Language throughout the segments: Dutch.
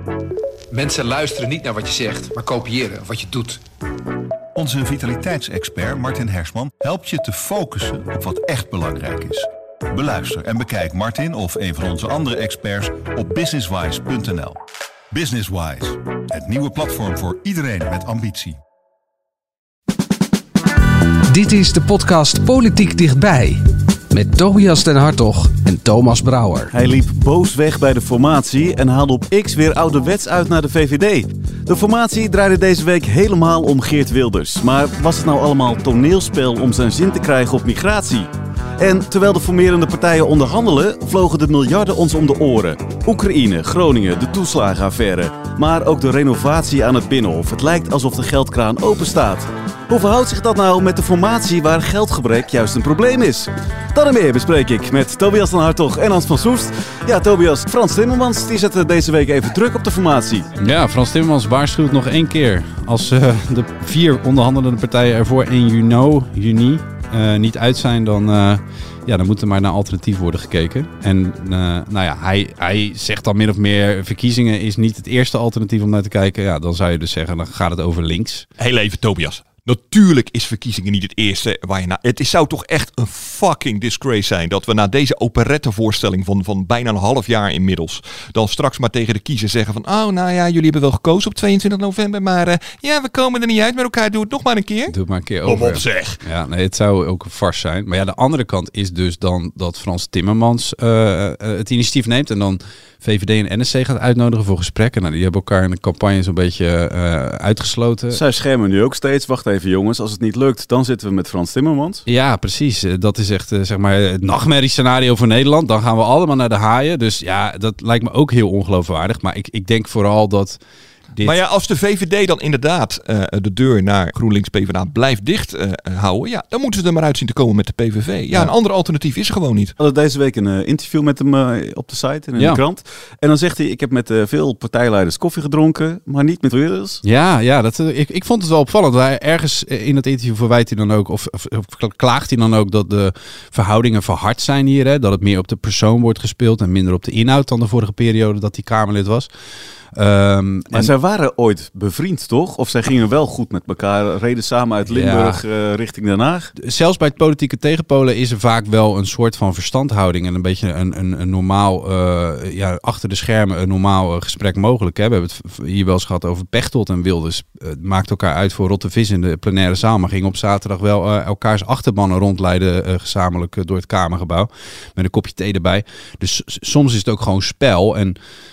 Mensen luisteren niet naar wat je zegt, maar kopiëren wat je doet. Onze vitaliteitsexpert Martin Hersman helpt je te focussen op wat echt belangrijk is. Beluister en bekijk Martin of een van onze andere experts op businesswise.nl. Businesswise, het nieuwe platform voor iedereen met ambitie. Dit is de podcast Politiek Dichtbij. Met Tobias den Hartog en Thomas Brouwer. Hij liep boos weg bij de formatie en haalde op X weer ouderwets uit naar de VVD. De formatie draaide deze week helemaal om Geert Wilders. Maar was het nou allemaal toneelspel om zijn zin te krijgen op migratie? En terwijl de formerende partijen onderhandelen, vlogen de miljarden ons om de oren. Oekraïne, Groningen, de toeslagenaffaire. Maar ook de renovatie aan het Binnenhof. Het lijkt alsof de geldkraan open staat. Hoe verhoudt zich dat nou met de formatie waar geldgebrek juist een probleem is? Dat en meer bespreek ik met Tobias den Hartog en Hans van Soest. Ja, Tobias, Frans Timmermans die zette deze week even druk op de formatie. Ja, Frans Timmermans waarschuwt nog 1 keer. Als de 4 onderhandelende partijen er voor 1 juni niet uit zijn, dan moet er maar naar alternatief worden gekeken. En hij zegt dan min of meer, verkiezingen is niet het eerste alternatief om naar te kijken. Ja, dan zou je dus zeggen, dan gaat het over links. Heel even, Tobias. Natuurlijk is verkiezingen niet het eerste waar je naar... Het zou toch echt een fucking disgrace zijn dat we na deze operettevoorstelling van bijna een half jaar inmiddels dan straks maar tegen de kiezer zeggen van jullie hebben wel gekozen op 22 november, maar we komen er niet uit met elkaar. Doe het nog maar een keer. Doe het maar een keer over. Kom op zeg. Ja, nee, het zou ook een farce zijn. Maar ja, de andere kant is dus dan dat Frans Timmermans het initiatief neemt en dan VVD en NSC gaat uitnodigen voor gesprekken. Nou, die hebben elkaar in de campagne zo'n beetje uitgesloten. Zij schermen nu ook steeds. Wacht even jongens, als het niet lukt, dan zitten we met Frans Timmermans. Ja, precies. Dat is echt het nachtmerriescenario voor Nederland. Dan gaan we allemaal naar de haaien. Dus ja, dat lijkt me ook heel ongeloofwaardig. Maar ik denk vooral dat... Maar ja, als de VVD dan inderdaad de deur naar GroenLinks PvdA blijft dicht houden, dan moeten ze er maar uit zien te komen met de PVV. Ja, een ander alternatief is er gewoon niet. We hadden deze week een interview met hem op de site en in de krant. En dan zegt hij, ik heb met veel partijleiders koffie gedronken, maar niet met Wilders. Ja, ik vond het wel opvallend. Hij ergens in het interview verwijt hij dan ook, of klaagt hij dan ook dat de verhoudingen verhard zijn hier. Hè? Dat het meer op de persoon wordt gespeeld en minder op de inhoud dan de vorige periode dat hij Kamerlid was. Maar zij waren ooit bevriend, toch? Of zij gingen wel goed met elkaar, reden samen uit Limburg richting Den Haag? Zelfs bij het politieke tegenpolen is er vaak wel een soort van verstandhouding en een beetje een normaal, achter de schermen een normaal gesprek mogelijk. Hè? We hebben het hier wel eens gehad over Pechtold en Wilders. Maakt elkaar uit voor rotte vis in de plenaire zaal, maar ging op zaterdag wel elkaars achterbannen rondleiden gezamenlijk door het Kamergebouw. Met een kopje thee erbij. Dus soms is het ook gewoon spel en...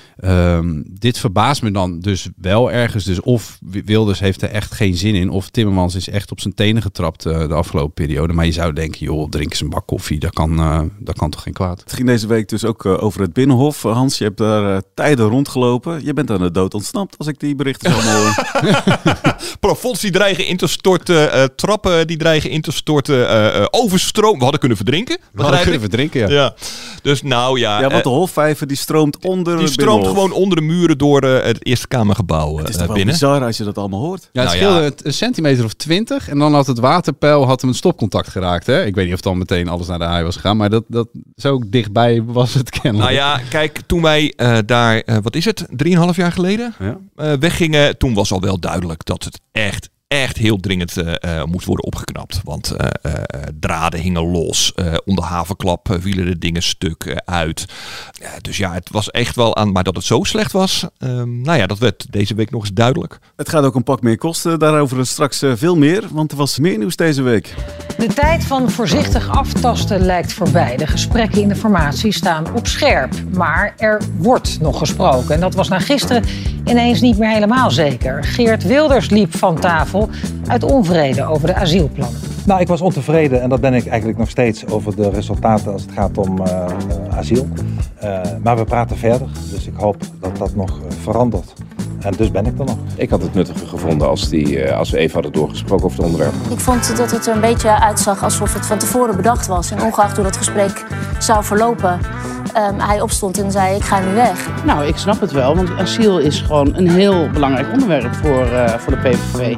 dit verbaast me dan dus wel ergens. Dus of Wilders heeft er echt geen zin in, of Timmermans is echt op zijn tenen getrapt de afgelopen periode. Maar je zou denken, joh, drink eens een bak koffie. Dat kan toch geen kwaad. Het ging deze week dus ook over het Binnenhof. Hans, je hebt daar tijden rondgelopen. Je bent aan de dood ontsnapt als ik die berichten zo hoor. Plafonds die dreigen in te storten, trappen die dreigen in te storten, overstroom. We hadden kunnen verdrinken. Ja. Dus want de Hofvijver die stroomt onder die stroomt gewoon onder de muren door het Eerste Kamergebouw het is toch wel binnen. bizar als je dat allemaal hoort. Ja, het scheelde een centimeter of 20 en dan had het waterpeil hem een stopcontact geraakt. Hè? Ik weet niet of dan meteen alles naar de haai was gegaan, maar dat zo dichtbij was het kennelijk. Nou ja, kijk, toen wij daar, 3,5 jaar geleden weggingen, toen was al wel duidelijk dat het echt heel dringend moest worden opgeknapt. Want draden hingen los. Onder havenklap vielen de dingen stuk uit. Dus ja, het was echt wel aan... Maar dat het zo slecht was, dat werd deze week nog eens duidelijk. Het gaat ook een pak meer kosten. Daarover straks veel meer. Want er was meer nieuws deze week. De tijd van voorzichtig aftasten lijkt voorbij. De gesprekken in de formatie staan op scherp. Maar er wordt nog gesproken. En dat was na gisteren ineens niet meer helemaal zeker. Geert Wilders liep van tafel uit onvrede over de asielplannen. Nou, ik was ontevreden en dat ben ik eigenlijk nog steeds over de resultaten als het gaat om asiel. Maar we praten verder, dus ik hoop dat dat nog verandert. En dus ben ik er nog. Ik had het nuttiger gevonden als we even hadden doorgesproken over het onderwerp. Ik vond dat het er een beetje uitzag alsof het van tevoren bedacht was. En ongeacht hoe dat gesprek zou verlopen, hij opstond en zei, ik ga nu weg. Nou, ik snap het wel, want asiel is gewoon een heel belangrijk onderwerp voor de PVV.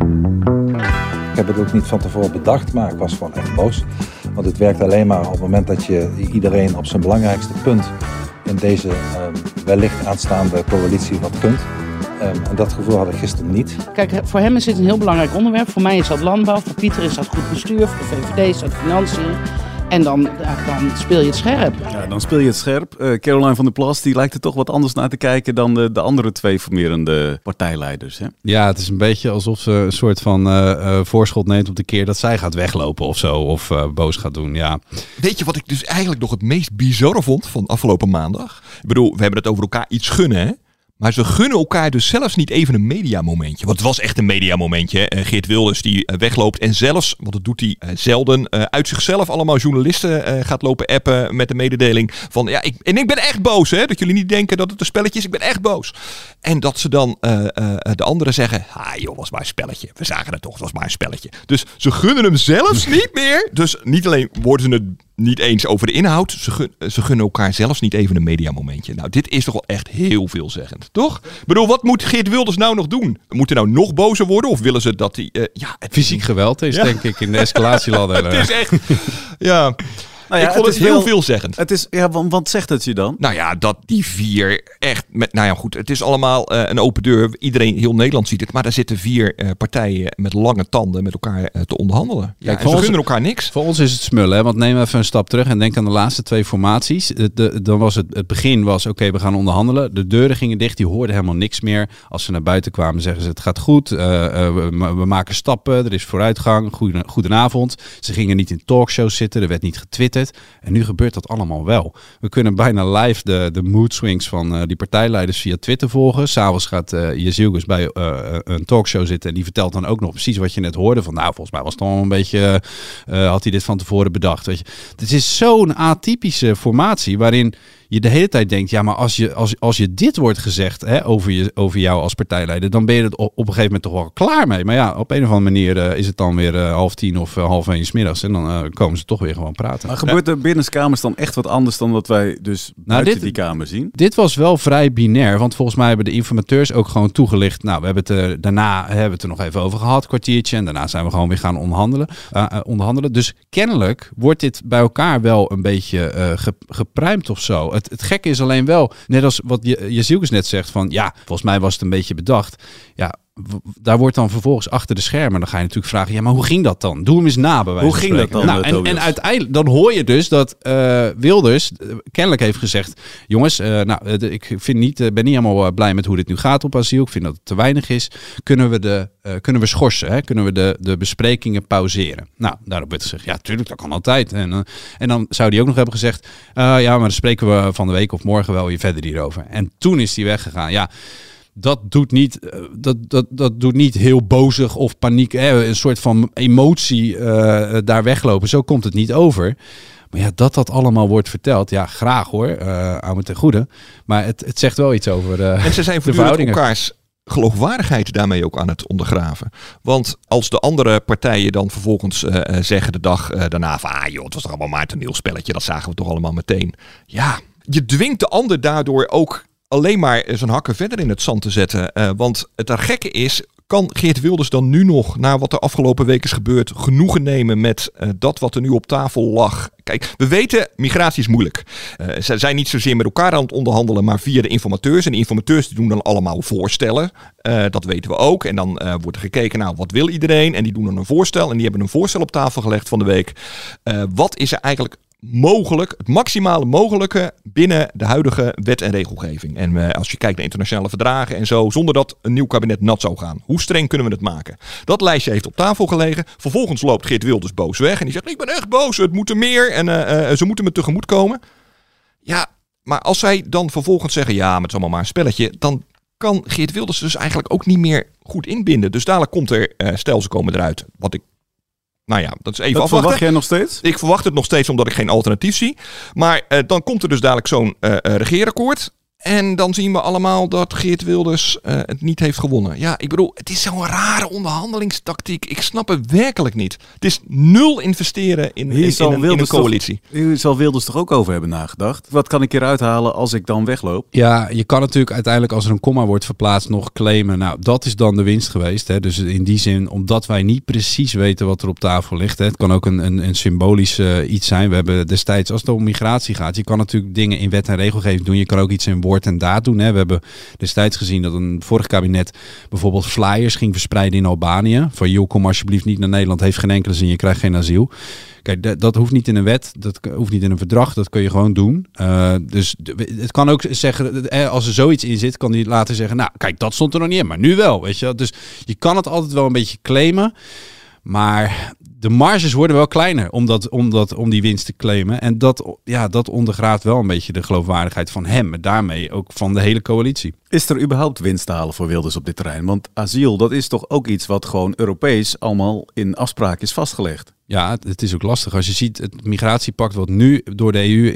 Ik heb het ook niet van tevoren bedacht, maar ik was gewoon echt boos. Want het werkt alleen maar op het moment dat je iedereen op zijn belangrijkste punt in deze wellicht aanstaande coalitie wat kunt. En dat gevoel had ik gisteren niet. Kijk, voor hem is dit een heel belangrijk onderwerp. Voor mij is dat landbouw, voor Pieter is dat goed bestuur, voor de VVD is dat financiën. En dan speel je het scherp. Ja, dan speel je het scherp. Caroline van der Plas, die lijkt er toch wat anders naar te kijken dan de andere 2 formerende partijleiders. Hè? Ja, het is een beetje alsof ze een soort van voorschot neemt op de keer dat zij gaat weglopen of zo. Of boos gaat doen, ja. Weet je wat ik dus eigenlijk nog het meest bizarre vond van afgelopen maandag? Ik bedoel, we hebben het over elkaar iets gunnen, hè? Maar ze gunnen elkaar dus zelfs niet even een mediamomentje. Want het was echt een mediamomentje. Geert Wilders die wegloopt en zelfs, want dat doet hij zelden, uit zichzelf allemaal journalisten gaat lopen appen met de mededeling van ja, ik ben echt boos, hè. Dat jullie niet denken dat het een spelletje is. Ik ben echt boos. En dat ze dan de anderen zeggen, joh, was maar een spelletje. We zagen het toch, het was maar een spelletje. Dus ze gunnen hem zelfs niet meer. Dus niet alleen worden ze het niet eens over de inhoud. Ze gunnen elkaar zelfs niet even een mediamomentje. Nou, dit is toch wel echt heel veelzeggend, toch? Ik bedoel, wat moet Geert Wilders nou nog doen? Moet hij nou nog bozer worden? Of willen ze dat hij... Fysiek geweld is, denk ik, in de escalatieladder. Het is echt... Ja... Nou ja, ik vond het heel veelzeggend. Het is, wat zegt het je dan? Nou ja, dat die 4 echt... goed, het is allemaal een open deur. Iedereen, heel Nederland ziet het. Maar daar zitten 4 partijen met lange tanden met elkaar te onderhandelen. Ja, en ze gunnen elkaar niks. Voor ons is het smullen, hè? Want neem even een stap terug en denk aan de laatste 2 formaties. Dan was het begin was, oké, we gaan onderhandelen. De deuren gingen dicht, die hoorden helemaal niks meer. Als ze naar buiten kwamen, zeggen ze, het gaat goed. We maken stappen, er is vooruitgang. Goedenavond. Ze gingen niet in talkshows zitten, er werd niet getwitterd. En nu gebeurt dat allemaal wel. We kunnen bijna live de mood swings van die partijleiders via Twitter volgen. S'avonds gaat Jezielgus bij een talkshow zitten en die vertelt dan ook nog precies wat je net hoorde. Van nou, volgens mij was het al een beetje, had hij dit van tevoren bedacht. Weet je. Het is zo'n atypische formatie waarin je de hele tijd denkt, ja, maar als je dit wordt gezegd, hè, over jou als partijleider, dan ben je er op een gegeven moment toch wel klaar mee. Maar ja, op een of andere manier is het dan weer 9:30 of 12:30 's middags en dan komen ze toch weer gewoon praten. Maar gebeurt er binnenskamers dan echt wat anders dan wat wij dus buiten die kamer zien? Dit was wel vrij binair, want volgens mij hebben de informateurs ook gewoon toegelicht. Nou, we hebben het daarna hebben we het er nog even over gehad, kwartiertje, en daarna zijn we gewoon weer gaan onderhandelen. Dus kennelijk wordt dit bij elkaar wel een beetje gepruimd of zo. Het gekke is alleen wel, net als wat Jezielkus net zegt, van ja, volgens mij was het een beetje bedacht. Ja, daar wordt dan vervolgens achter de schermen, dan ga je natuurlijk vragen, ja, maar hoe ging dat dan? Doe hem eens na, bij wijze van spreken. Hoe ging dat dan? En uiteindelijk, dan hoor je dus dat Wilders kennelijk heeft gezegd, jongens, ik ben niet helemaal blij met hoe dit nu gaat op asiel. Ik vind dat het te weinig is. Kunnen we schorsen? Hè? Kunnen we de besprekingen pauzeren? Nou, daarop werd gezegd, ja, tuurlijk, dat kan altijd. En dan zou hij ook nog hebben gezegd, ja, maar dan spreken we van de week of morgen wel weer verder hierover. En toen is hij weggegaan. Ja, dat doet niet heel bozig of paniek, een soort van emotie daar weglopen. Zo komt het niet over. Maar ja, dat allemaal wordt verteld, ja, graag hoor, aan ten goede. Maar het zegt wel iets over en ze zijn voortdurend elkaars geloofwaardigheid daarmee ook aan het ondergraven. Want als de andere partijen dan vervolgens zeggen de dag daarna van, joh, het was toch allemaal maar een toneelspelletje, dat zagen we toch allemaal meteen. Ja, je dwingt de ander daardoor ook alleen maar zijn hakken verder in het zand te zetten. Want het gekke is, kan Geert Wilders dan nu nog, na wat er afgelopen week is gebeurd, genoegen nemen met dat wat er nu op tafel lag? Kijk, we weten, migratie is moeilijk. Ze zijn niet zozeer met elkaar aan het onderhandelen, maar via de informateurs. En de informateurs die doen dan allemaal voorstellen. Dat weten we ook. En dan wordt er gekeken naar wat wil iedereen. En die doen dan een voorstel. En die hebben een voorstel op tafel gelegd van de week. Wat is er eigenlijk mogelijk, het maximale mogelijke binnen de huidige wet en regelgeving. En als je kijkt naar internationale verdragen en zo, zonder dat een nieuw kabinet nat zou gaan. Hoe streng kunnen we het maken? Dat lijstje heeft op tafel gelegen. Vervolgens loopt Geert Wilders boos weg en die zegt, ik ben echt boos, het moet er meer en ze moeten me tegemoet komen. Ja, maar als zij dan vervolgens zeggen, ja, maar het is allemaal maar een spelletje, dan kan Geert Wilders dus eigenlijk ook niet meer goed inbinden. Dus dadelijk komt er, stel ze komen eruit, wat ik nou ja, dat is even afwachten. Verwacht jij nog steeds? Ik verwacht het nog steeds omdat ik geen alternatief zie. Maar dan komt er dus dadelijk zo'n regeerakkoord. En dan zien we allemaal dat Geert Wilders het niet heeft gewonnen. Ja, ik bedoel, het is zo'n rare onderhandelingstactiek. Ik snap het werkelijk niet. Het is 0 investeren in een coalitie. Hier zal Wilders toch ook over hebben nagedacht? Wat kan ik eruit halen als ik dan wegloop? Ja, je kan natuurlijk uiteindelijk als er een komma wordt verplaatst nog claimen. Nou, dat is dan de winst geweest. Hè. Dus in die zin, omdat wij niet precies weten wat er op tafel ligt. Hè. Het kan ook een symbolisch iets zijn. We hebben destijds, als het om migratie gaat, je kan natuurlijk dingen in wet en regelgeving doen. Je kan ook iets in woord en daad doen. Hè. We hebben destijds gezien dat een vorig kabinet bijvoorbeeld flyers ging verspreiden in Albanië. Van joh, kom alsjeblieft niet naar Nederland. Heeft geen enkele zin. Je krijgt geen asiel. Kijk, dat hoeft niet in een wet, dat hoeft niet in een verdrag, dat kun je gewoon doen. Dus het kan ook zeggen, als er zoiets in zit, kan die later zeggen, nou kijk, dat stond er nog niet in, maar nu wel, weet je. Dus je kan het altijd wel een beetje claimen, maar de marges worden wel kleiner om die winst te claimen. En dat ondergraaft wel een beetje de geloofwaardigheid van hem, en daarmee ook van de hele coalitie. Is er überhaupt winst te halen voor Wilders op dit terrein? Want asiel, dat is toch ook iets wat gewoon Europees allemaal in afspraak is vastgelegd? Ja, het is ook lastig. Als je ziet, het migratiepact wat nu door de EU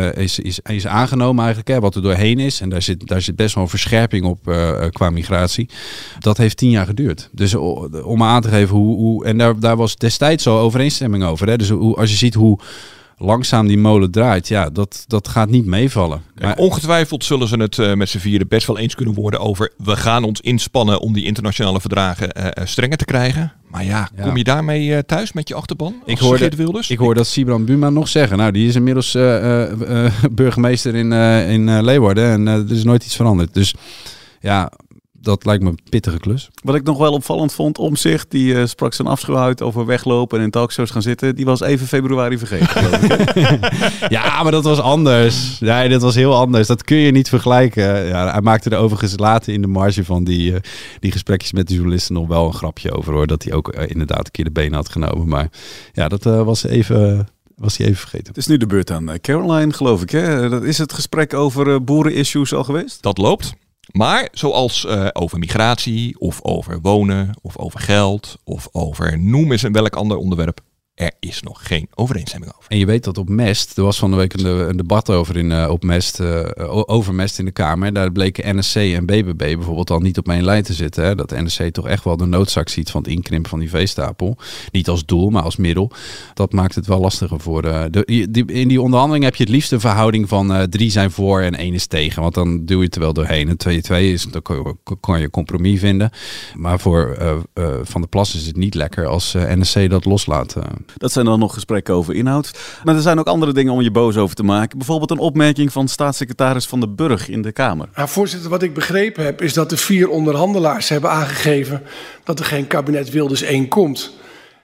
is aangenomen eigenlijk, hè, wat er doorheen is. En daar zit best wel een verscherping op qua migratie. Dat heeft 10 jaar geduurd. Dus om aan te geven hoe en daar was destijds al overeenstemming over. Hè. Dus als je ziet hoe langzaam die molen draait, ja, dat gaat niet meevallen. Kijk, ongetwijfeld zullen ze het met z'n vieren best wel eens kunnen worden over we gaan ons inspannen om die internationale verdragen strenger te krijgen. Maar ja, kom je daarmee thuis met je achterban? Ik hoor dat Sibran Buma nog zeggen. Nou, die is inmiddels burgemeester in Leeuwarden en er is nooit iets veranderd. Dus ja, dat lijkt me een pittige klus. Wat ik nog wel opvallend vond, Omtzigt, die sprak zijn afschuw uit over weglopen en in talkshows gaan zitten. Die was even februari vergeten, geloof ik. Ja, maar dat was anders. Nee, dat was heel anders. Dat kun je niet vergelijken. Ja, hij maakte er overigens later in de marge van die gesprekjes met de journalisten nog wel een grapje over, hoor. Dat hij ook inderdaad een keer de benen had genomen. Maar ja, dat was hij even vergeten. Het is nu de beurt aan Caroline, geloof ik. Hè? Dat is het gesprek over boerenissues al geweest? Dat loopt. Maar zoals over migratie of over wonen of over geld of over noem eens welk ander onderwerp, er is nog geen overeenstemming over. En je weet dat op Mest, er was van de week een debat over op Mest, over Mest in de Kamer. En daar bleken NSC en BBB bijvoorbeeld al niet op één lijn te zitten. Hè? Dat NSC toch echt wel de noodzaak ziet van het inkrimpen van die veestapel. Niet als doel, maar als middel. Dat maakt het wel lastiger voor in die onderhandeling heb je het liefst een verhouding van 3 zijn voor en 1 is tegen. Want dan duw je het er wel doorheen. En 2-2 is, dan kan je een compromis vinden. Maar voor Van der Plas is het niet lekker als NSC dat loslaat. Dat zijn dan nog gesprekken over inhoud. Maar er zijn ook andere dingen om je boos over te maken. Bijvoorbeeld een opmerking van staatssecretaris Van den Burg in de Kamer. Voorzitter, wat ik begrepen heb is dat de 4 onderhandelaars hebben aangegeven dat er geen kabinet Wilders 1 komt.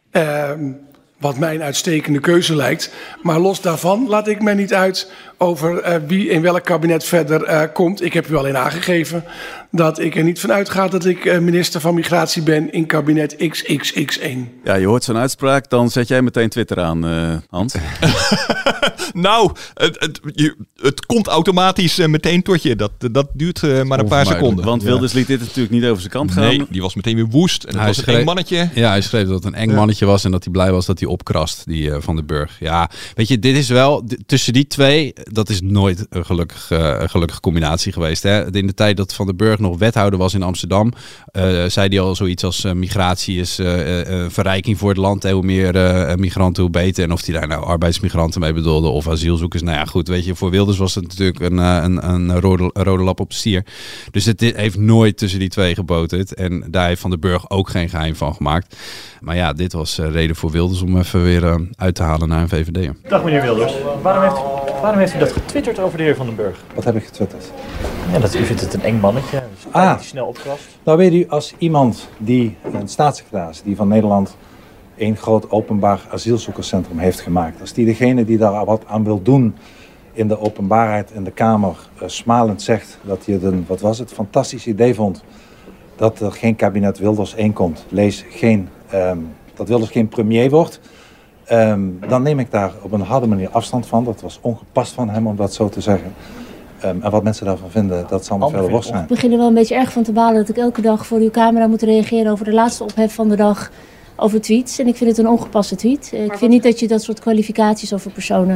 Wat mij een uitstekende keuze lijkt. Maar los daarvan laat ik mij niet uit over wie in welk kabinet verder komt. Ik heb u al in aangegeven dat ik er niet van uitga dat ik minister van Migratie ben in kabinet XXX1. Ja, je hoort zo'n uitspraak, dan zet jij meteen Twitter aan, Hans. Nou, het komt automatisch meteen tot je. Dat duurt maar een paar seconden. Want Wilders liet dit natuurlijk niet over zijn kant gaan. Nee, die was meteen weer woest. En het was een eng mannetje. Ja, hij schreef dat het een eng mannetje was en dat hij blij was dat hij opkrast, die Van den Burg. Ja, weet je, dit is wel, tussen die twee, dat is nooit een gelukkige combinatie geweest. Hè? In de tijd dat Van den Burg nog wethouder was in Amsterdam, zei hij al zoiets als migratie is verrijking voor het land. Hoe meer migranten, hoe beter. En of hij daar nou arbeidsmigranten mee bedoelde of asielzoekers. Nou ja, goed, weet je, voor Wilders was het natuurlijk een rode lap op de stier. Dus het heeft nooit tussen die twee geboterd. En daar heeft Van den Burg ook geen geheim van gemaakt. Maar ja, dit was reden voor Wilders om even weer uit te halen naar een VVD'er. Dag meneer Wilders. Waarom heeft u dat getwitterd over de heer Van den Burg? Wat heb ik getwitterd? Ja, dat u vindt het een eng mannetje. Dat hij snel opkrast. Nou weet u, als iemand een staatssecretaris die van Nederland één groot openbaar asielzoekerscentrum heeft gemaakt. Als die degene die daar wat aan wil doen in de openbaarheid in de Kamer smalend zegt dat hij het fantastisch idee vond dat er geen kabinet Wilders 1 komt. Lees dat Wilders geen premier wordt. Dan neem ik daar op een harde manier afstand van. Dat was ongepast van hem om dat zo te zeggen. En wat mensen daarvan vinden, dat zal nog verder worst zijn. Ik begin er wel een beetje erg van te balen dat ik elke dag voor uw camera moet reageren over de laatste ophef van de dag over tweets. En ik vind het een ongepaste tweet. Ik vind niet dat je dat soort kwalificaties over personen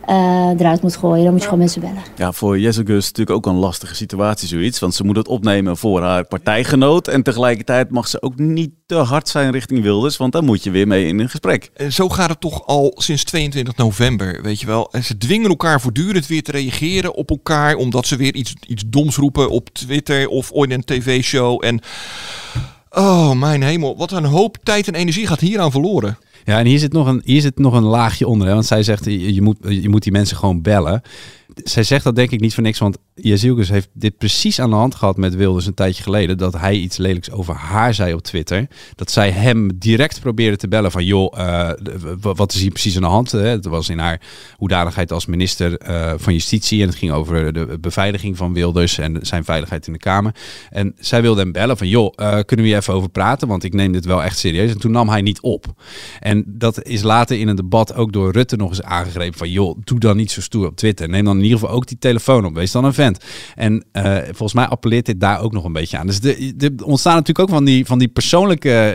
eruit moet gooien. Dan moet je gewoon mensen bellen. Ja, voor Jezus natuurlijk ook een lastige situatie zoiets. Want ze moet het opnemen voor haar partijgenoot. En tegelijkertijd mag ze ook niet te hard zijn richting Wilders. Want dan moet je weer mee in een gesprek. Zo gaat het toch al sinds 22 november, weet je wel. En ze dwingen elkaar voortdurend weer te reageren op elkaar. Omdat ze weer iets doms roepen op Twitter of ooit in een tv-show. En oh, mijn hemel. Wat een hoop tijd en energie gaat hieraan verloren. Ja, en hier zit nog een laagje onder. Hè? Want zij zegt, je moet die mensen gewoon bellen. Zij zegt dat denk ik niet voor niks, want Jezielkus heeft dit precies aan de hand gehad met Wilders een tijdje geleden. Dat hij iets lelijks over haar zei op Twitter. Dat zij hem direct probeerde te bellen van wat is hier precies aan de hand? Het was in haar hoedanigheid als minister van Justitie en het ging over de beveiliging van Wilders en zijn veiligheid in de Kamer. En zij wilde hem bellen van kunnen we hier even over praten? Want ik neem dit wel echt serieus. En toen nam hij niet op. En dat is later in een debat ook door Rutte nog eens aangegrepen van doe dan niet zo stoer op Twitter. Neem dan in ieder geval ook die telefoon op. Wees dan een vent. En volgens mij appelleert dit daar ook nog een beetje aan. Dus er ontstaan natuurlijk ook van die persoonlijke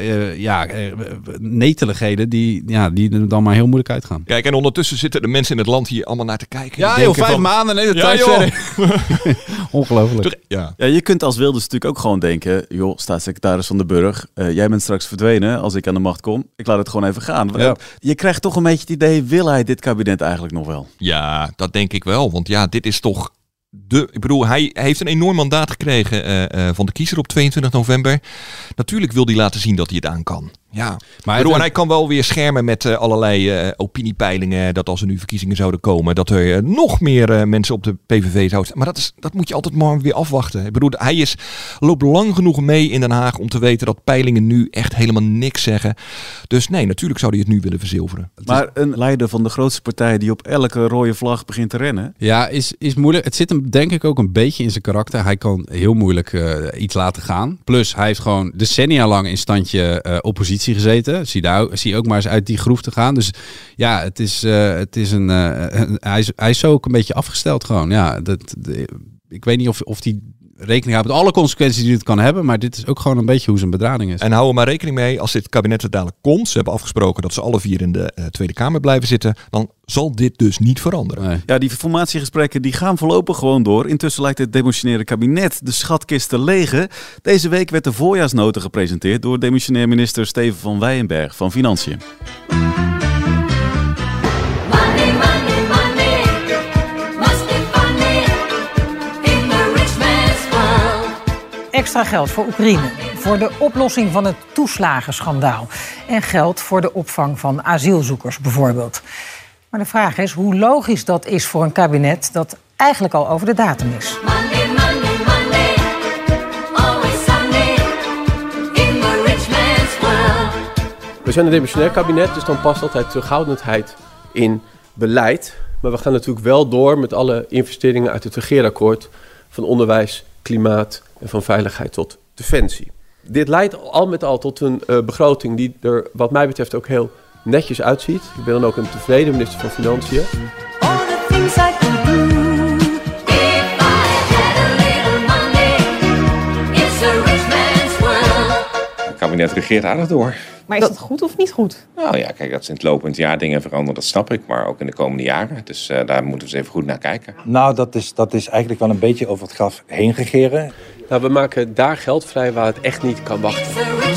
neteligheden die er dan maar heel moeilijk uitgaan. Kijk, en ondertussen zitten de mensen in het land hier allemaal naar te kijken. Ja joh, 5 maanden. Nee, dat tijd verder. Ongelooflijk. Ja, je kunt als Wilders natuurlijk ook gewoon denken, staatssecretaris van de Burg, jij bent straks verdwenen als ik aan de macht kom. Ik laat het gewoon even gaan. Ja. Je krijgt toch een beetje het idee, wil hij dit kabinet eigenlijk nog wel? Ja, dat denk ik wel. Want ja, dit is toch ik bedoel, hij heeft een enorm mandaat gekregen van de kiezer op 22 november. Natuurlijk wil hij laten zien dat hij het aan kan. Ja, maar en hij kan wel weer schermen met allerlei opiniepeilingen. Dat als er nu verkiezingen zouden komen, dat er nog meer mensen op de PVV zouden staan. Maar dat moet je altijd maar weer afwachten. Ik bedoel, hij loopt lang genoeg mee in Den Haag om te weten dat peilingen nu echt helemaal niks zeggen. Dus nee, natuurlijk zou hij het nu willen verzilveren. Maar een leider van de grootste partij die op elke rode vlag begint te rennen. Ja, is moeilijk. Het zit hem denk ik ook een beetje in zijn karakter. Hij kan heel moeilijk iets laten gaan. Plus, hij heeft gewoon decennia lang in standje oppositie gezeten. Zie ook maar eens uit die groef te gaan. Dus ja, hij is zo ook een beetje afgesteld gewoon. Ja, ik weet niet of die rekening houdt met alle consequenties die het kan hebben, maar dit is ook gewoon een beetje hoe zijn bedrading is. En hou er maar rekening mee, als dit kabinet er dadelijk komt, ze hebben afgesproken dat ze alle 4 in de Tweede Kamer blijven zitten, dan zal dit dus niet veranderen. Nee. Ja, die formatiegesprekken die gaan voorlopig gewoon door. Intussen lijkt het demissionaire kabinet de schatkist te legen. Deze week werd de voorjaarsnota gepresenteerd door demissionair minister Steven van Wijnberg van Financiën. Extra geld voor Oekraïne, voor de oplossing van het toeslagenschandaal en geld voor de opvang van asielzoekers bijvoorbeeld. Maar de vraag is hoe logisch dat is voor een kabinet dat eigenlijk al over de datum is. We zijn een demissionair kabinet, dus dan past altijd terughoudendheid in beleid. Maar we gaan natuurlijk wel door met alle investeringen uit het regeerakkoord van onderwijs, klimaat en van veiligheid tot defensie. Dit leidt al met al tot een begroting die er wat mij betreft ook heel netjes uitziet. Ik ben dan ook een tevreden minister van Financiën. Het kabinet regeert aardig door. Maar is dat goed of niet goed? Nou ja, kijk, dat ze in het lopend jaar dingen veranderen, dat snap ik. Maar ook in de komende jaren. Dus daar moeten we eens even goed naar kijken. Nou, dat is eigenlijk wel een beetje over het graf heen regeren. Nou, we maken daar geld vrij waar het echt niet kan wachten.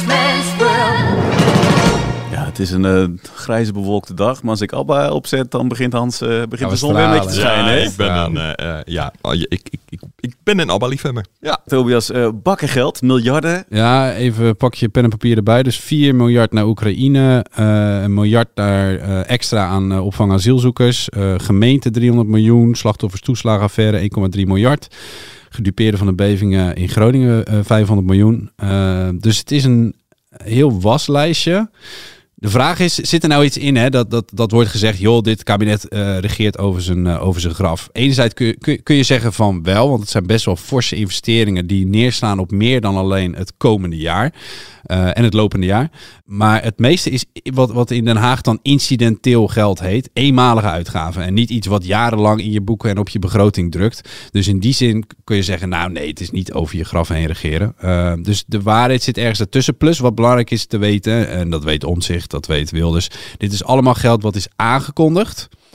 Ja, het is een grijze bewolkte dag. Maar als ik Abba opzet, dan begint de zon weer een beetje te schijnen. Ik ben een Abba-liefhebber. Ja. Tobias, bakkengeld, miljarden. Ja, even pak je pen en papier erbij. Dus 4 miljard naar Oekraïne. 1 miljard naar extra aan opvang asielzoekers. Gemeente 300 miljoen. Slachtoffers toeslagenaffaire 1,3 miljard. Gedupeerden van de bevingen in Groningen 500 miljoen. Dus het is een heel waslijstje. De vraag is, zit er nou iets in? Hè? Dat wordt gezegd, joh, dit kabinet regeert over zijn graf. Enerzijds kun je zeggen van wel, want het zijn best wel forse investeringen die neerslaan op meer dan alleen het komende jaar en het lopende jaar. Maar het meeste is wat in Den Haag dan incidenteel geld heet, eenmalige uitgaven en niet iets wat jarenlang in je boeken en op je begroting drukt. Dus in die zin kun je zeggen, nou nee, het is niet over je graf heen regeren. Dus de waarheid zit ergens ertussen. Plus wat belangrijk is te weten, en dat weet Omtzigt, dat weet Wilders. Dit is allemaal geld wat is aangekondigd.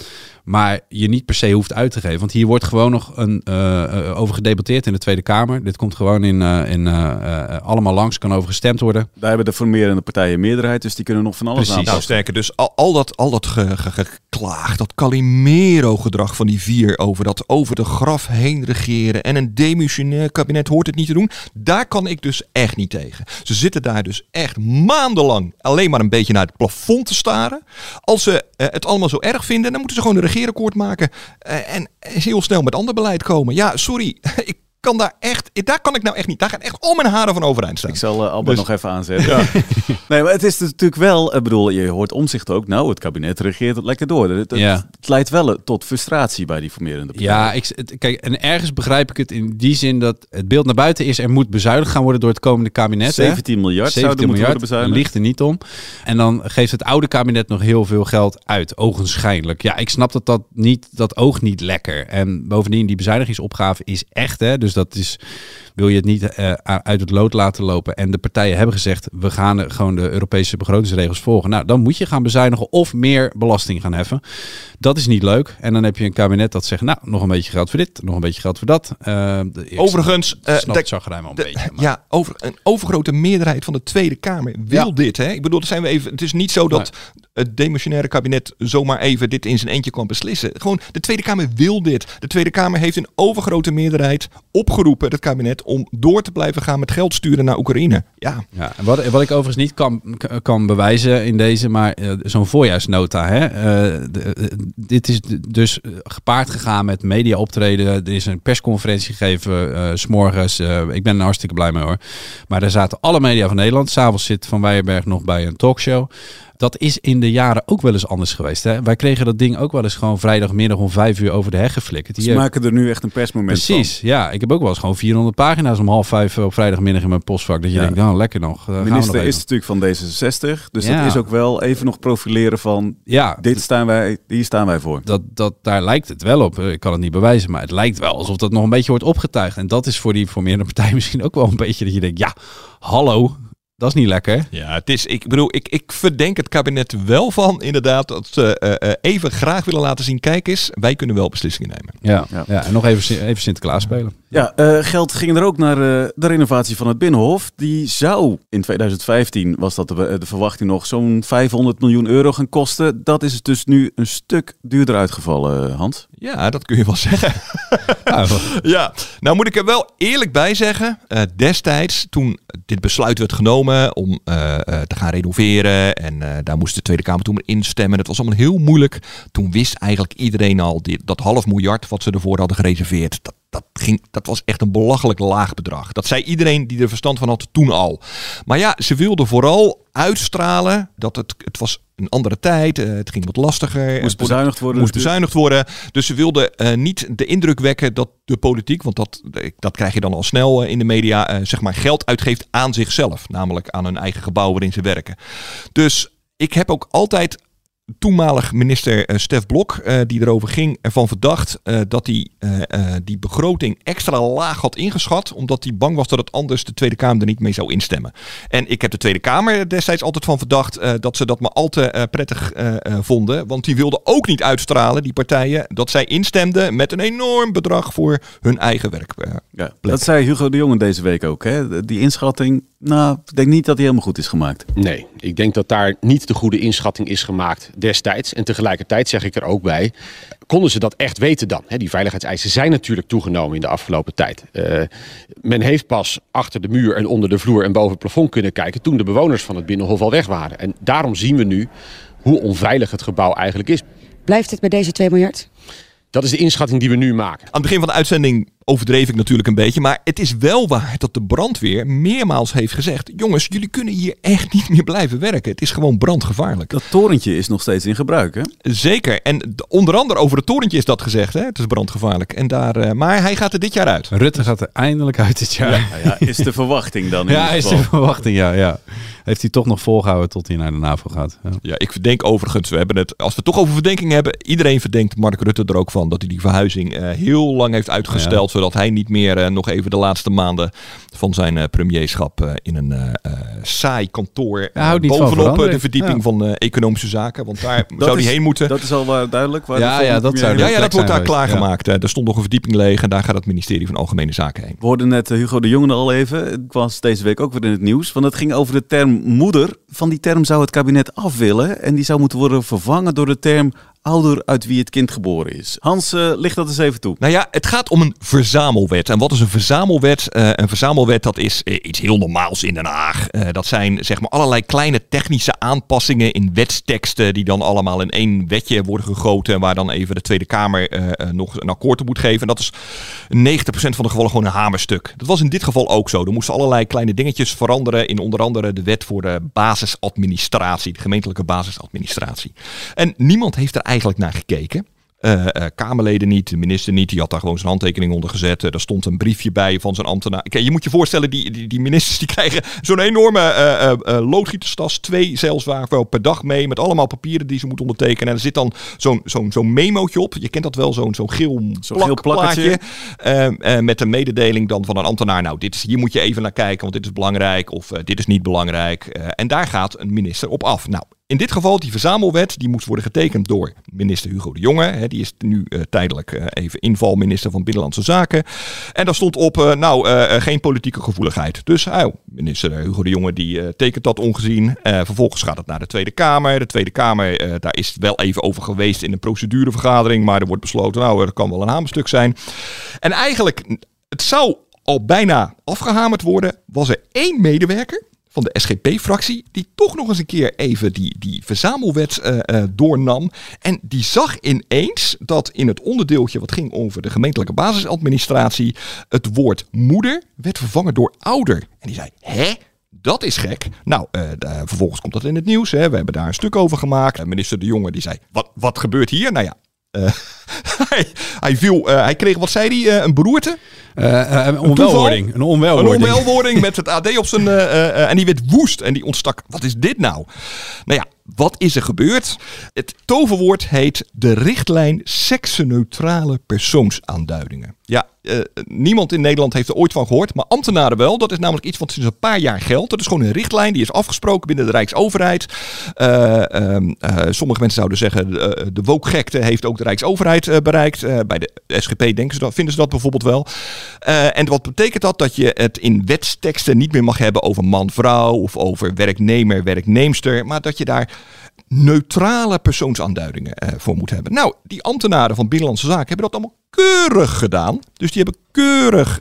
maar je niet per se hoeft uit te geven. Want hier wordt gewoon nog over gedebatteerd in de Tweede Kamer. Dit komt gewoon allemaal langs, kan over gestemd worden. Daar hebben de formerende partijen meerderheid, dus die kunnen nog van alles aanpassen. Nou, sterker, dus al dat geklaag, dat Calimero-gedrag van die 4 over de graf heen regeren en een demissionair kabinet hoort het niet te doen, daar kan ik dus echt niet tegen. Ze zitten daar dus echt maandenlang alleen maar een beetje naar het plafond te staren. Als ze het allemaal zo erg vinden, dan moeten ze gewoon een regeerakkoord maken en heel snel met ander beleid komen. Ja, sorry, daar kan ik nou echt niet. Daar gaat echt al mijn haren van overeind staan. Ik zal Albert nog even aanzetten. Ja. Nee, maar het is natuurlijk wel, je hoort Omtzigt ook, het kabinet regeert het lekker door. Het leidt wel tot frustratie bij die formerende partijen. Ja, kijk, en ergens begrijp ik het in die zin dat het beeld naar buiten is, er moet bezuinigd gaan worden door het komende kabinet. 17 miljard zouden moeten worden bezuinigd. Ligt er niet om. En dan geeft het oude kabinet nog heel veel geld uit, ogenschijnlijk. Ja, ik snap dat oogt niet lekker. En bovendien, die bezuinigingsopgave is echt, hè, dus dat is, wil je het niet uit het lood laten lopen. En de partijen hebben gezegd, we gaan gewoon de Europese begrotingsregels volgen. Nou, dan moet je gaan bezuinigen of meer belasting gaan heffen. Dat is niet leuk. En dan heb je een kabinet dat zegt, nou, nog een beetje geld voor dit, nog een beetje geld voor dat. Overigens, een overgrote meerderheid van de Tweede Kamer wil dit. Hè? Ik bedoel, het is niet zo dat het demissionaire kabinet zomaar even dit in zijn eentje kan beslissen. Gewoon, de Tweede Kamer wil dit. De Tweede Kamer heeft een overgrote meerderheid opgeroepen, het kabinet, om door te blijven gaan met geld sturen naar Oekraïne. Ja. Wat ik overigens niet kan bewijzen in deze, maar zo'n voorjaarsnota. Hè? Dit is dus gepaard gegaan met media optreden. Er is een persconferentie gegeven 's morgens. Ik ben er hartstikke blij mee hoor. Maar daar zaten alle media van Nederland. 's Avonds zit Van Weijenberg nog bij een talkshow. Dat is in de jaren ook wel eens anders geweest. Hè? Wij kregen dat ding ook wel eens gewoon vrijdagmiddag om 5 uur over de heg geflikkerd. Ze maken er nu echt een persmoment van. Precies, ja. Ik heb ook wel eens gewoon 400 pagina's om 4:30 op vrijdagmiddag in mijn postvak. Dat je denkt, nou lekker nog. De minister is natuurlijk van D66. Dus dat is ook wel even nog profileren van, hier staan wij voor. Daar lijkt het wel op. Ik kan het niet bewijzen, maar het lijkt wel alsof dat nog een beetje wordt opgetuigd. En dat is voor die formerende partij misschien ook wel een beetje dat je denkt, ja, hallo. Dat is niet lekker. Ja, ik verdenk het kabinet wel van inderdaad dat ze even graag willen laten zien, kijk eens, wij kunnen wel beslissingen nemen. Ja, en nog even Sinterklaas spelen. Ja, geld ging er ook naar de renovatie van het Binnenhof. Die zou in 2015, was dat de verwachting nog, zo'n 500 miljoen euro gaan kosten. Dat is dus nu een stuk duurder uitgevallen, Hans. Ja, dat kun je wel zeggen. Ja, nou moet ik er wel eerlijk bij zeggen. Destijds, toen dit besluit werd genomen om te gaan renoveren. En daar moest de Tweede Kamer toen maar instemmen. Het was allemaal heel moeilijk. Toen wist eigenlijk iedereen al dat 500 miljoen wat ze ervoor hadden gereserveerd. Dat was echt een belachelijk laag bedrag. Dat zei iedereen die er verstand van had toen al. Maar ja, ze wilden vooral uitstralen dat het was een andere tijd. Het ging wat lastiger. Moest bezuinigd worden. Dus ze wilden niet de indruk wekken dat de politiek, want dat krijg je dan al snel in de media, zeg maar geld uitgeeft aan zichzelf. Namelijk aan hun eigen gebouw waarin ze werken. Dus ik heb ook altijd toenmalig minister Stef Blok, die erover ging, ervan verdacht dat hij die begroting extra laag had ingeschat, omdat hij bang was dat het anders de Tweede Kamer er niet mee zou instemmen. En ik heb de Tweede Kamer destijds altijd van verdacht dat ze dat maar al te prettig vonden, want die wilden ook niet uitstralen, die partijen, dat zij instemden met een enorm bedrag voor hun eigen werk. Dat zei Hugo de Jonge deze week ook. Hè? Die inschatting, ik denk niet dat die helemaal goed is gemaakt. Nee, ik denk dat daar niet de goede inschatting is gemaakt destijds. En tegelijkertijd zeg ik er ook bij, konden ze dat echt weten dan? Die veiligheidseisen zijn natuurlijk toegenomen in de afgelopen tijd. Men heeft pas achter de muur en onder de vloer en boven het plafond kunnen kijken toen de bewoners van het Binnenhof al weg waren. En daarom zien we nu hoe onveilig het gebouw eigenlijk is. Blijft het bij deze 2 miljard? Dat is de inschatting die we nu maken. Aan het begin van de uitzending overdreef ik natuurlijk een beetje. Maar het is wel waar dat de brandweer meermaals heeft gezegd, jongens, jullie kunnen hier echt niet meer blijven werken. Het is gewoon brandgevaarlijk. Dat torentje is nog steeds in gebruik, hè? Zeker. En onder andere over het torentje is dat gezegd. Hè? Het is brandgevaarlijk. En maar hij gaat er dit jaar uit. Rutte gaat er eindelijk uit dit jaar. Ja, is de verwachting dan? Ja, is de verwachting, ja. Heeft hij toch nog volgehouden tot hij naar de NAVO gaat. Ja, ik verdenk overigens, als we het toch over verdenking hebben, iedereen verdenkt Mark Rutte er ook van dat hij die verhuizing heel lang heeft uitgesteld. zodat hij niet meer nog even de laatste maanden van zijn premierschap in een saai kantoor bovenop de verdieping van economische zaken. Want daar zou hij heen moeten. Dat is al duidelijk. Dat wordt daar klaargemaakt. Er stond nog een verdieping leeg en daar gaat het ministerie van Algemene Zaken heen. We hoorden net Hugo de Jonge al even. Het was deze week ook weer in het nieuws. Want het ging over de term moeder. Van die term zou het kabinet af willen. En die zou moeten worden vervangen door de term ouder uit wie het kind geboren is. Hans, licht dat eens even toe. Nou ja, het gaat om een verzamelwet. En wat is een verzamelwet? Een verzamelwet, dat is iets heel normaals in Den Haag. Dat zijn zeg maar allerlei kleine technische aanpassingen in wetsteksten die dan allemaal in één wetje worden gegoten, waar dan even de Tweede Kamer nog een akkoord op moet geven. En dat is 90% van de gevallen gewoon een hamerstuk. Dat was in dit geval ook zo. Er moesten allerlei kleine dingetjes veranderen in onder andere de wet voor de basisadministratie, de gemeentelijke basisadministratie. En niemand heeft er eigenlijk naar gekeken. Kamerleden niet, de minister niet, die had daar gewoon zijn handtekening onder gezet. Er stond een briefje bij van zijn ambtenaar. Je moet je voorstellen, die ministers die krijgen zo'n enorme loodgieterstas, 2 zelfs wel per dag mee, met allemaal papieren die ze moeten ondertekenen. En er zit dan zo'n memootje op. Je kent dat wel, zo'n geel plakplaatje. Met een mededeling dan van een ambtenaar. Nou, hier moet je even naar kijken, want dit is belangrijk of dit is niet belangrijk. En daar gaat een minister op af. Nou, in dit geval, die verzamelwet, die moest worden getekend door minister Hugo de Jonge. Die is nu tijdelijk even invalminister van Binnenlandse Zaken. En daar stond op, geen politieke gevoeligheid. Dus minister Hugo de Jonge die tekent dat ongezien. Vervolgens gaat het naar de Tweede Kamer. De Tweede Kamer, daar is het wel even over geweest in een procedurevergadering. Maar er wordt besloten, er kan wel een hamerstuk zijn. En eigenlijk, het zou al bijna afgehamerd worden, was er 1 medewerker van de SGP-fractie, die toch nog eens een keer even die verzamelwet doornam. En die zag ineens dat in het onderdeeltje wat ging over de gemeentelijke basisadministratie, het woord moeder werd vervangen door ouder. En die zei, dat is gek. Nou, vervolgens komt dat in het nieuws. We hebben daar een stuk over gemaakt. Minister De Jonge die zei, wat gebeurt hier? Nou ja, hij kreeg, wat zei hij, een beroerte? Een onwelwording. Een onwelwording met het AD op zijn... en die werd woest en die ontstak. Wat is dit nou? Nou ja, wat is er gebeurd? Het toverwoord heet de richtlijn seksenneutrale persoonsaanduidingen. Ja, niemand in Nederland heeft er ooit van gehoord, maar ambtenaren wel. Dat is namelijk iets wat sinds een paar jaar geldt. Dat is gewoon een richtlijn, die is afgesproken binnen de Rijksoverheid. Sommige mensen zouden zeggen, de woke-gekte heeft ook de Rijksoverheid bereikt. Bij de SGP vinden ze dat bijvoorbeeld wel. En wat betekent dat? Dat je het in wetsteksten niet meer mag hebben over man-vrouw of over werknemer-werkneemster, maar dat je daar neutrale persoonsaanduidingen voor moet hebben. Nou, die ambtenaren van Binnenlandse Zaken hebben dat allemaal keurig gedaan. Dus die hebben keurig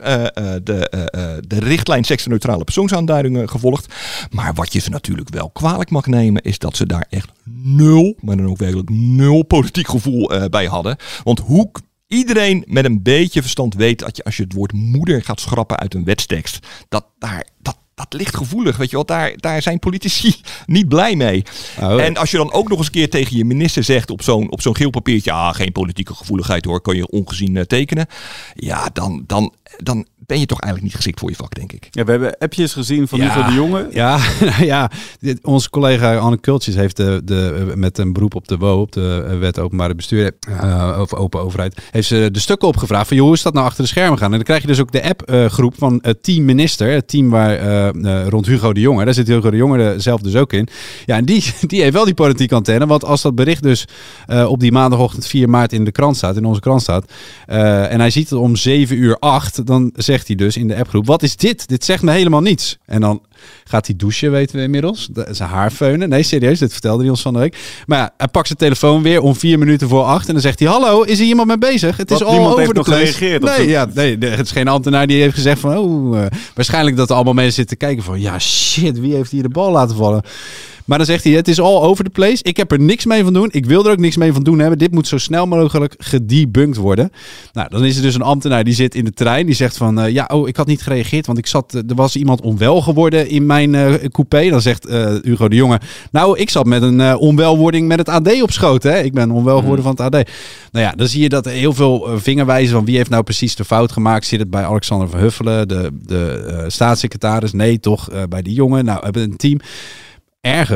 de richtlijn seksenneutrale persoonsaanduidingen gevolgd. Maar wat je ze natuurlijk wel kwalijk mag nemen, is dat ze daar echt maar dan ook werkelijk 0 politiek gevoel bij hadden. Want iedereen met een beetje verstand weet dat als je het woord moeder gaat schrappen uit een wetstekst, dat ligt gevoelig, weet je wel. Daar zijn politici niet blij mee. En als je dan ook nog eens een keer tegen je minister zegt op zo'n geel papiertje, geen politieke gevoeligheid hoor, kan je ongezien tekenen. Ja, dan ben je toch eigenlijk niet geschikt voor je vak, denk ik. Ja, we hebben appjes gezien van Hugo de Jonge. Ja, onze collega Anne Kultjes heeft met een beroep op de WO, op de wet openbare bestuur, of open overheid, heeft ze de stukken opgevraagd van, hoe is dat nou achter de schermen gaan? En dan krijg je dus ook de appgroep van het team minister, het team waar rond Hugo de Jonge, daar zit Hugo de Jonge zelf dus ook in. Ja, en die heeft wel die politieke antenne, want als dat bericht dus op die maandagochtend 4 maart in onze krant staat, en hij ziet het om 7:08, dan zegt hij dus in de appgroep, wat is dit? Dit zegt me helemaal niets. En dan gaat hij douchen, weten we inmiddels. Zijn haar feunen. Nee, serieus, dit vertelde hij ons van de week. Maar ja, hij pakt zijn telefoon weer om 7:08 en dan zegt hij, hallo, is er iemand mee bezig? Het is all over the place. Nee, het is geen ambtenaar die heeft gezegd van, waarschijnlijk dat er allemaal mensen zitten kijken van, ja shit, wie heeft hier de bal laten vallen? Maar dan zegt hij, het is all over the place. Ik heb er niks mee van doen. Ik wil er ook niks mee van doen hebben. Dit moet zo snel mogelijk gedebunked worden. Nou, dan is er dus een ambtenaar die zit in de trein. Die zegt van, ik had niet gereageerd, want er was iemand onwel geworden in mijn coupé. Dan zegt Hugo de Jonge, nou, ik zat met een onwelwording met het AD op schoot. Hè? Ik ben onwel geworden van het AD. Nou ja, dan zie je dat er heel veel vingerwijzen van wie heeft nou precies de fout gemaakt. Zit het bij Alexander van Huffelen, de staatssecretaris? Nee, toch bij die jongen. Nou, we hebben een team. Ergens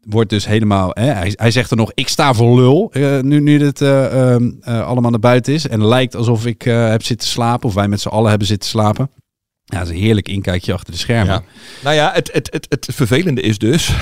wordt dus helemaal... Hij zegt er nog, ik sta voor lul. Nu dit allemaal naar buiten is. En het lijkt alsof ik heb zitten slapen. Of wij met z'n allen hebben zitten slapen. Ja, dat is een heerlijk inkijkje achter de schermen. Ja. Nou ja, het vervelende is dus...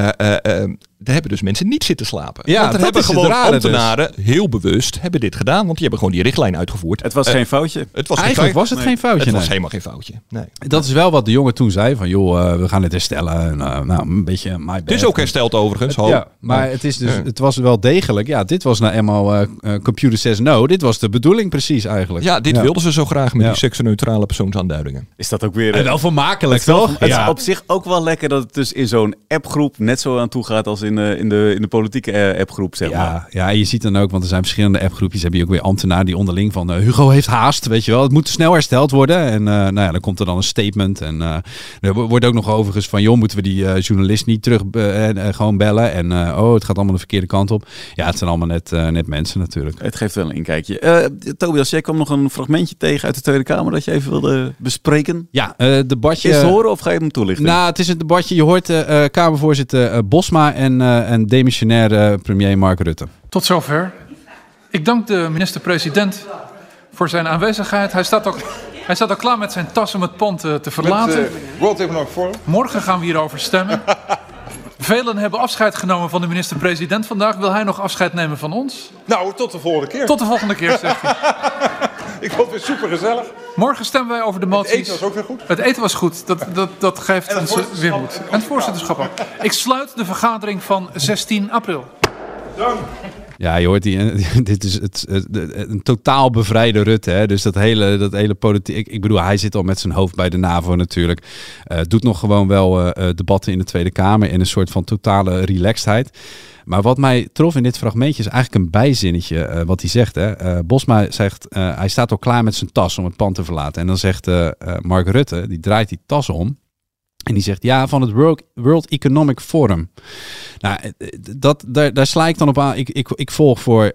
er hebben dus mensen niet zitten slapen. Ja, want er hebben gewoon ambtenaren dus. heel bewust hebben dit gedaan. Want die hebben gewoon die richtlijn uitgevoerd. Het was geen foutje. Eigenlijk was het geen foutje. Het was helemaal geen foutje. Nee. Dat is wel wat de jongen toen zei. Van joh, we gaan het herstellen. Een beetje my bad. Het is ook hersteld overigens. Maar het is dus, het was wel degelijk. Ja, dit was nou eenmaal Computer Says No. Dit was de bedoeling precies eigenlijk. Ja, dit wilden ze zo graag met die seksneutrale persoonsaanduidingen. Is dat ook weer... En wel vermakelijk, toch? Het is op zich ook wel lekker dat het dus in zo'n appgroep net zo aan toe gaat als in de politieke appgroep, zeg maar. Ja, je ziet dan ook, want er zijn verschillende appgroepjes. Heb je ook weer ambtenaren die onderling van Hugo heeft haast, weet je wel. Het moet snel hersteld worden. En dan komt er dan een statement. En er wordt ook nog overigens van, joh, moeten we die journalist niet terug gewoon bellen? En het gaat allemaal de verkeerde kant op. Ja, het zijn allemaal net mensen natuurlijk. Het geeft wel een inkijkje. Tobias, jij kwam nog een fragmentje tegen uit de Tweede Kamer dat je even wilde bespreken. Ja, debatje... Is het horen of ga je hem toelichten? Nou, het is een debatje. Je hoort Kamervoorzitter Bosma en demissionair premier Mark Rutte. Tot zover. Ik dank de minister-president voor zijn aanwezigheid. Hij staat al klaar met zijn tas om het pand te verlaten. Morgen gaan we hierover stemmen. Velen hebben afscheid genomen van de minister-president vandaag. Wil hij nog afscheid nemen van ons? Nou, tot de volgende keer. Tot de volgende keer, zegt hij. Ik vond het weer super gezellig. Morgen stemmen wij over de moties. Het eten was ook weer goed. Het eten was goed. Dat geeft ons weer moed. En het voorzitterschap ook. Ik sluit de vergadering van 16 april. Dank. Ja, je hoort dit is een totaal bevrijde Rutte. Hè? Dus dat hele politiek... Ik bedoel, hij zit al met zijn hoofd bij de NAVO natuurlijk. Doet nog gewoon wel debatten in de Tweede Kamer in een soort van totale relaxedheid. Maar wat mij trof in dit fragmentje is eigenlijk een bijzinnetje wat hij zegt. Hè? Bosma zegt, hij staat al klaar met zijn tas om het pand te verlaten. En dan zegt Mark Rutte, die draait die tas om. En die zegt, ja, van het World Economic Forum. Nou, daar sla ik dan op aan. Ik volg voor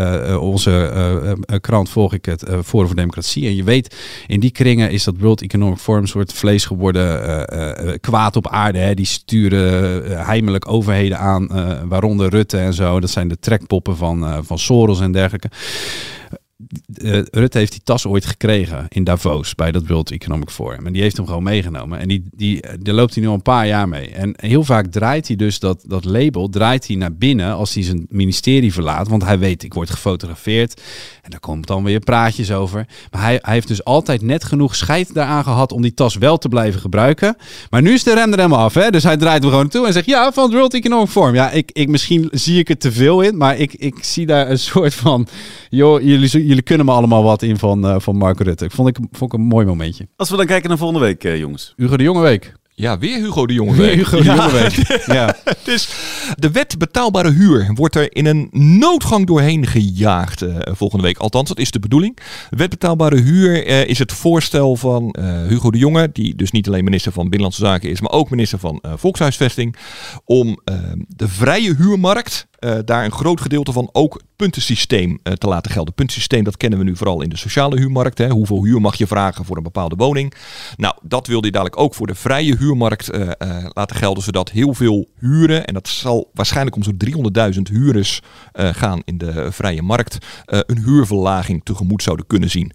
onze krant volg ik het Forum voor Democratie. En je weet, in die kringen is dat World Economic Forum een soort vlees geworden kwaad op aarde. Hè. Die sturen heimelijk overheden aan, waaronder Rutte en zo. Dat zijn de trekpoppen van Soros en dergelijke. Rutte heeft die tas ooit gekregen in Davos bij dat World Economic Forum. En die heeft hem gewoon meegenomen. En daar loopt hij nu al een paar jaar mee. En heel vaak draait hij dus dat label draait hij naar binnen als hij zijn ministerie verlaat. Want hij weet, ik word gefotografeerd. En daar komt dan weer praatjes over. Maar hij heeft dus altijd net genoeg scheid daaraan gehad om die tas wel te blijven gebruiken. Maar nu is de rem er helemaal af. Hè? Dus hij draait hem gewoon toe en zegt, ja, van het World Economic Forum. Ja, misschien zie ik er te veel in. Maar ik zie daar een soort van, joh, jullie kunnen me allemaal wat in van Mark Rutte. Vond ik een mooi momentje. Als we dan kijken naar volgende week, jongens. Hugo de Jonge Week. Ja, weer Hugo de Jonge Week. Hugo de Jonge Week. Ja. Dus de wet betaalbare huur wordt er in een noodgang doorheen gejaagd volgende week. Althans, dat is de bedoeling. De wet betaalbare huur is het voorstel van Hugo de Jonge, die dus niet alleen minister van Binnenlandse Zaken is, maar ook minister van Volkshuisvesting, om de vrije huurmarkt, daar een groot gedeelte van ook het puntensysteem te laten gelden. Het puntensysteem, dat kennen we nu vooral in de sociale huurmarkt. Hè. Hoeveel huur mag je vragen voor een bepaalde woning? Nou, dat wil hij dadelijk ook voor de vrije huurmarkt laten gelden, zodat heel veel huren, en dat zal waarschijnlijk om zo'n 300.000 huurders gaan in de vrije markt, een huurverlaging tegemoet zouden kunnen zien.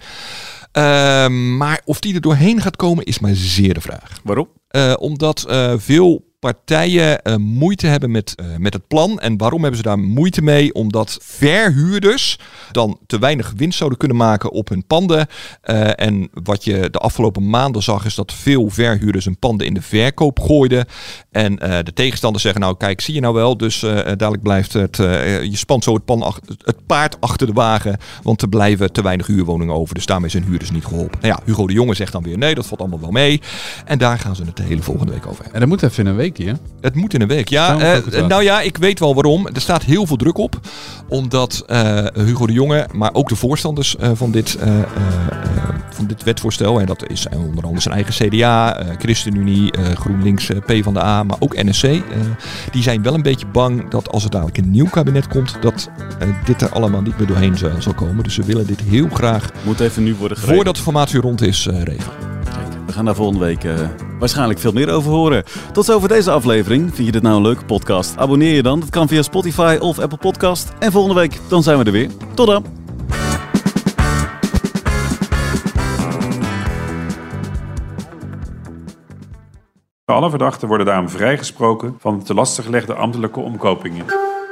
Maar of die er doorheen gaat komen, is maar zeer de vraag. Waarom? Omdat veel partijen moeite hebben met het plan. En waarom hebben ze daar moeite mee? Omdat verhuurders dan te weinig winst zouden kunnen maken op hun panden. En wat je de afgelopen maanden zag, is dat veel verhuurders hun panden in de verkoop gooiden. En de tegenstanders zeggen, nou kijk, zie je nou wel. Dus dadelijk blijft je spant zo het paard achter de wagen. Want er blijven te weinig huurwoningen over. Dus daarmee zijn huurders niet geholpen. Nou ja, Hugo de Jonge zegt dan weer, nee, dat valt allemaal wel mee. En daar gaan ze het de hele volgende week over hebben. En dat moet even in een week. Het moet in een week, ja. Nou ja, ik weet wel waarom. Er staat heel veel druk op. Omdat Hugo de Jonge, maar ook de voorstanders van dit wetvoorstel, en dat is onder andere zijn eigen CDA, ChristenUnie, GroenLinks, PvdA, maar ook NSC. Die zijn wel een beetje bang dat als er dadelijk een nieuw kabinet komt, dat dit er allemaal niet meer doorheen zal komen. Dus ze willen dit heel graag, moet even nu worden geregeld, voordat de formatie rond is, regelen. We gaan daar volgende week waarschijnlijk veel meer over horen. Tot zover deze aflevering. Vind je dit nou een leuke podcast? Abonneer je dan. Dat kan via Spotify of Apple Podcast. En volgende week dan zijn we er weer. Tot dan. Alle verdachten worden daarom vrijgesproken van de te lastig gelegde ambtelijke omkopingen.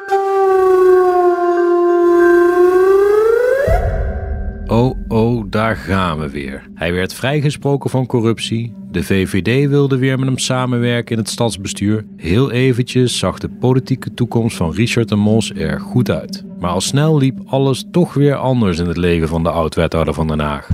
Oh, daar gaan we weer. Hij werd vrijgesproken van corruptie. De VVD wilde weer met hem samenwerken in het stadsbestuur. Heel eventjes zag de politieke toekomst van Richard de Mos er goed uit. Maar al snel liep alles toch weer anders in het leven van de oud-wethouder van Den Haag.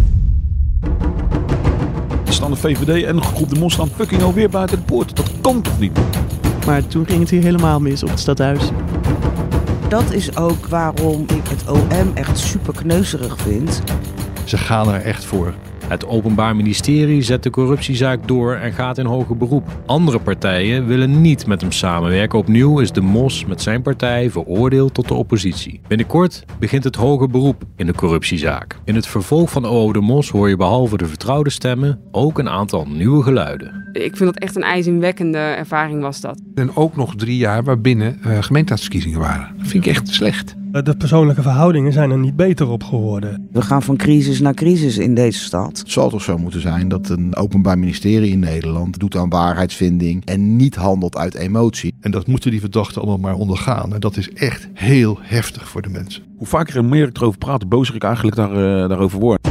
Staan de VVD en groep de Mos staan fucking alweer buiten de poort. Dat kan toch niet? Maar toen ging het hier helemaal mis op het stadhuis. Dat is ook waarom ik het OM echt super kneuzerig vind. Ze gaan er echt voor. Het Openbaar Ministerie zet de corruptiezaak door en gaat in hoger beroep. Andere partijen willen niet met hem samenwerken. Opnieuw is de Mos met zijn partij veroordeeld tot de oppositie. Binnenkort begint het hoger beroep in de corruptiezaak. In het vervolg van OO de Mos hoor je behalve de vertrouwde stemmen ook een aantal nieuwe geluiden. Ik vind dat echt een ijzingwekkende ervaring was dat. En ook nog 3 jaar waarbinnen gemeenteraadsverkiezingen waren. Dat vind ik echt slecht. De persoonlijke verhoudingen zijn er niet beter op geworden. We gaan van crisis naar crisis in deze stad. Het zal toch zo moeten zijn dat een openbaar ministerie in Nederland doet aan waarheidsvinding en niet handelt uit emotie. En dat moeten die verdachten allemaal maar ondergaan. En dat is echt heel heftig voor de mensen. Hoe vaker en meer ik erover praat, hoe bozer ik eigenlijk daarover word.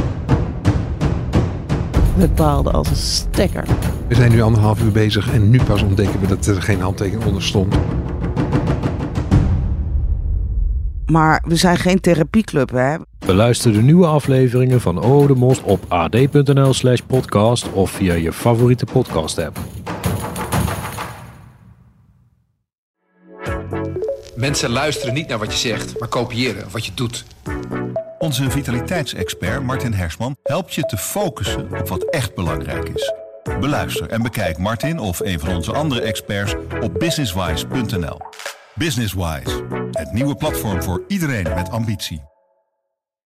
We dwaalden als een stekker. We zijn nu 1,5 uur bezig en nu pas ontdekken we dat er geen handtekening onder stond. Maar we zijn geen therapieclub, hè? Beluister de nieuwe afleveringen van OO de Mos op ad.nl/podcast of via je favoriete podcast app. Mensen luisteren niet naar wat je zegt, maar kopiëren wat je doet. Onze vitaliteitsexpert Martin Hersman helpt je te focussen op wat echt belangrijk is. Beluister en bekijk Martin of een van onze andere experts op businesswise.nl. Businesswise, het nieuwe platform voor iedereen met ambitie.